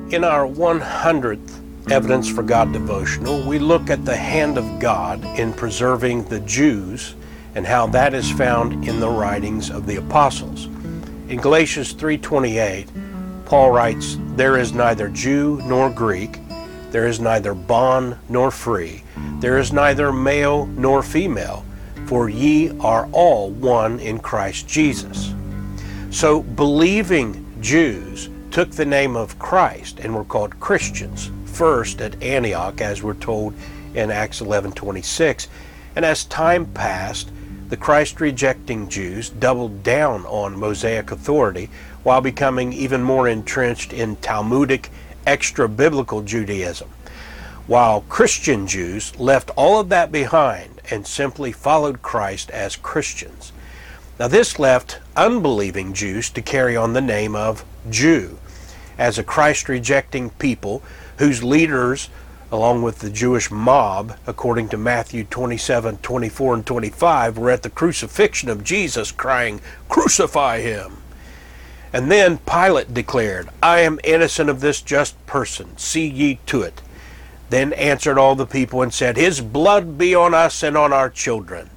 In our 100th Evidence for God devotional, we look at the hand of God in preserving the Jews and how that is found in the writings of the apostles. In Galatians 3:28, Paul writes, "There is neither Jew nor Greek, there is neither bond nor free, there is neither male nor female, for ye are all one in Christ Jesus." So believing Jews took the name of Christ and were called Christians, first at Antioch, as we're told in Acts 11:26. And as time passed, the Christ-rejecting Jews doubled down on Mosaic authority while becoming even more entrenched in Talmudic, extra-biblical Judaism, while Christian Jews left all of that behind and simply followed Christ as Christians. Now this left unbelieving Jews to carry on the name of Jew, as a Christ-rejecting people whose leaders, along with the Jewish mob, according to Matthew 27:24 and 25, were at the crucifixion of Jesus crying, "Crucify him!" And then Pilate declared, "I am innocent of this just person, see ye to it." Then answered all the people and said, "His blood be on us and on our children."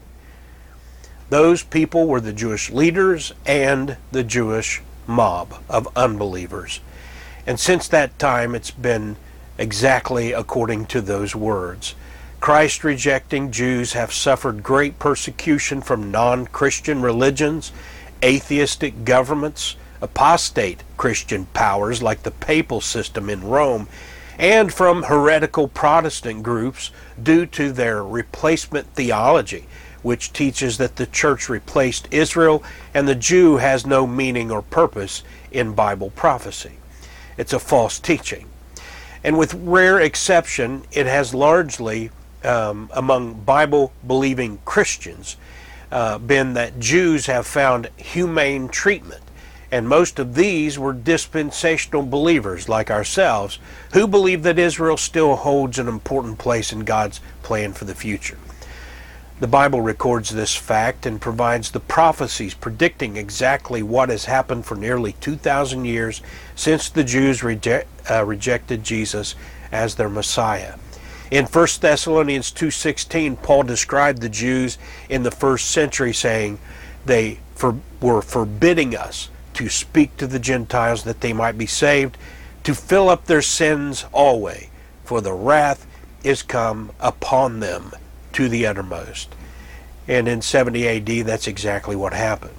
Those people were the Jewish leaders and the Jewish mob of unbelievers. And since that time, it's been exactly according to those words. Christ-rejecting Jews have suffered great persecution from non-Christian religions, atheistic governments, apostate Christian powers like the papal system in Rome, and from heretical Protestant groups due to their replacement theology, which teaches that the church replaced Israel and the Jew has no meaning or purpose in Bible prophecy. It's a false teaching. And with rare exception, it has largely, among Bible-believing Christians, been that Jews have found humane treatment. And most of these were dispensational believers like ourselves who believe that Israel still holds an important place in God's plan for the future. The Bible records this fact and provides the prophecies predicting exactly what has happened for nearly 2,000 years since the Jews rejected Jesus as their Messiah. In 1 Thessalonians 2:16, Paul described the Jews in the first century saying they were forbidding us to speak to the Gentiles that they might be saved, to fill up their sins always, for the wrath is come upon them to the uttermost. And in 70 AD, that's exactly what happened.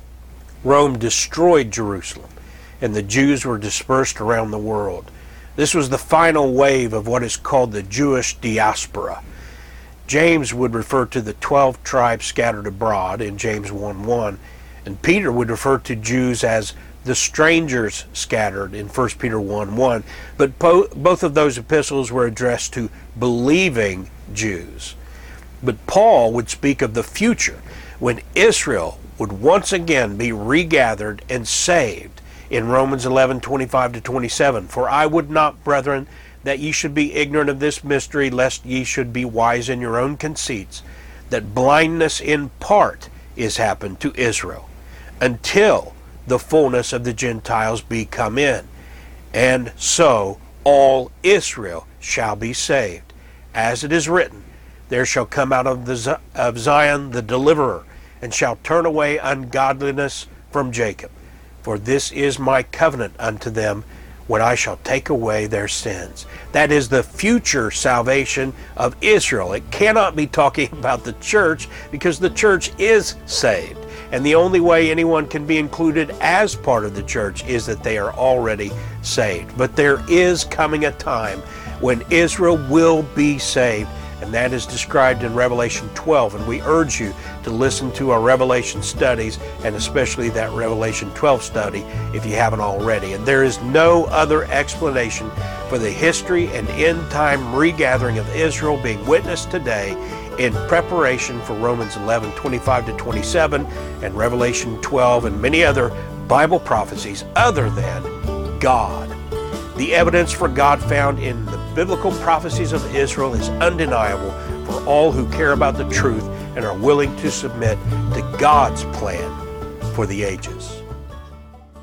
Rome destroyed Jerusalem, and the Jews were dispersed around the world. This was the final wave of what is called the Jewish diaspora. James would refer to the 12 tribes scattered abroad in James 1:1, and Peter would refer to Jews as the strangers scattered in 1 Peter 1:1. But both of those epistles were addressed to believing Jews. But Paul would speak of the future when Israel would once again be regathered and saved in Romans 11:25-27. "For I would not, brethren, that ye should be ignorant of this mystery, lest ye should be wise in your own conceits, that blindness in part is happened to Israel, until the fullness of the Gentiles be come in. And so all Israel shall be saved. As it is written, there shall come out of Zion the deliverer, and shall turn away ungodliness from Jacob. For this is my covenant unto them, when I shall take away their sins." That is the future salvation of Israel. It cannot be talking about the church, because the church is saved. And the only way anyone can be included as part of the church is that they are already saved. But there is coming a time when Israel will be saved, and that is described in Revelation 12. And we urge you to listen to our Revelation studies, and especially that Revelation 12 study if you haven't already. And there is no other explanation for the history and end-time regathering of Israel being witnessed today in preparation for Romans 11:25-27 and Revelation 12 and many other Bible prophecies other than God. The evidence for God found in the biblical prophecies of Israel is undeniable for all who care about the truth and are willing to submit to God's plan for the ages.